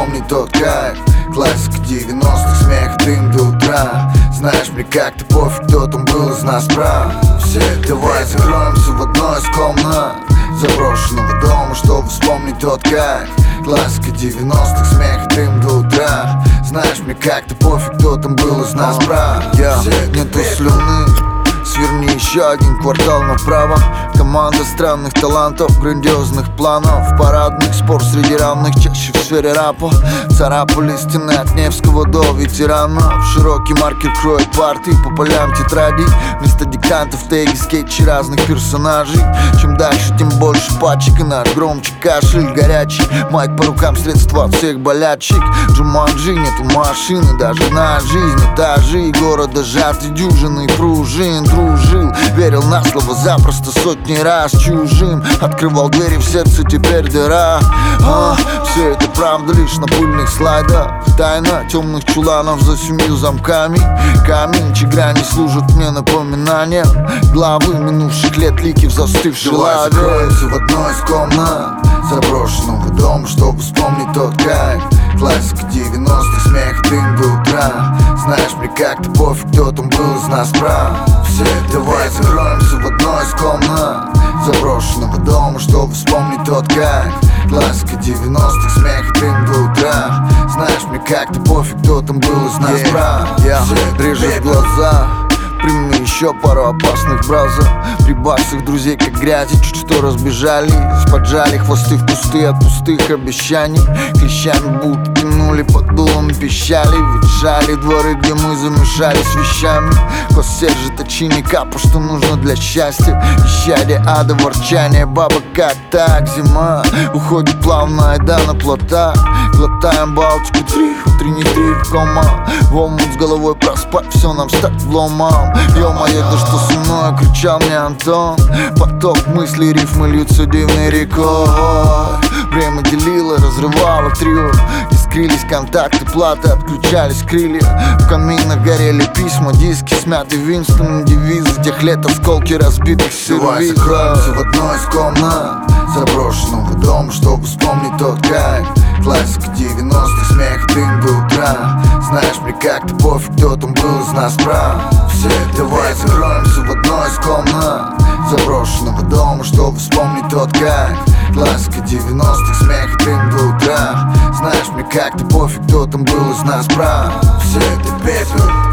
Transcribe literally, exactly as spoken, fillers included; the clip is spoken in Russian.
вспомнить тот кайф. Классика девяностых, смех, дым до утра. Знаешь, мне как-то пофиг, кто там был из нас прав. Все, давай закроемся в одной из комнат заброшенного дома, чтобы вспомнить тот кайф. Классика девяностых, смех, дым до утра. Знаешь, мне как-то пофиг, кто там был из нас прав. Я, нету слюны, сверни еще один квартал направо. Команда странных талантов, грандиозных планов. Парадных спор среди равных, чаще в сфере рэпа. Царапали стены от Невского до ветеранов. Широкий маркер кроет парты по полям тетрадей. Вместо диктантов теги, скетчи разных персонажей. Чем дальше, тем больше пачек, и наш громче кашель горячий. Майк по рукам, средства от всех болячек. Джуманджи, нету машины, даже на жизнь этажи. Города сжаты дюжины пружин. Дружил, верил на слово запросто сотни раз чужим. Открывал двери в сердце, теперь дыра. а, Все это правда лишь на пыльных слайдах. Тайна темных чуланов за семью замками. Камень, чьи грани служат мне напоминанием. Главы минувших лет, лики в застывшей лаве. Закроемся в одной из комнат заброшенного дома, чтобы вспомнить тот кайф. Классика девяностых, смех, дым до утра. Знаешь, мне как-то пофиг, кто там был из нас прав. Все, давай закроемся в одной из комнат заброшенного дома, чтобы вспомнить тот кайф. Классика девяностых, смех, дым до утра. Знаешь, мне как-то пофиг, кто там был из нас прав. Я режу глаза, прими еще пару опасных бразов. Прибавь своих друзей как грязи, чуть что разбежались. Поджали хвосты в кусты от пустых обещаний. Клещами будто тянули под дулом пищали. Ветшали дворы, где мы замешались вещами. Костержи, точини, капа, что нужно для счастья. Исчадие ада, ворчание, баба, как так? Зима уходит плавно, айда на плота. Глотаем Балтику, три, утренний трip, кома. В омут с головой проспать, все нам стать вломом. Ё-моё, да что со мной, кричал мне Антон. Поток мыслей, рифмы льются дивной рекой. Время делило, разрывало трио. Искрились контакты, платы, отключались крылья. В каминах горели письма, диски смяты Винстон. Девизы тех лет, осколки разбитых сервизов. Давай закроемся в одной из комнат заброшенного дома, чтобы вспомнить тот кайф. Классика девяностых, смех, дым до утра. Знаешь, мне как-то пофиг, кто там был из нас прав. Все, давай закроемся в одной из комнат заброшенного дома, чтобы вспомнить тот кайф. Классика девяностых, смех, дым до утра. Знаешь, мне как-то пофиг, кто там был из нас прав. Все, это пепел.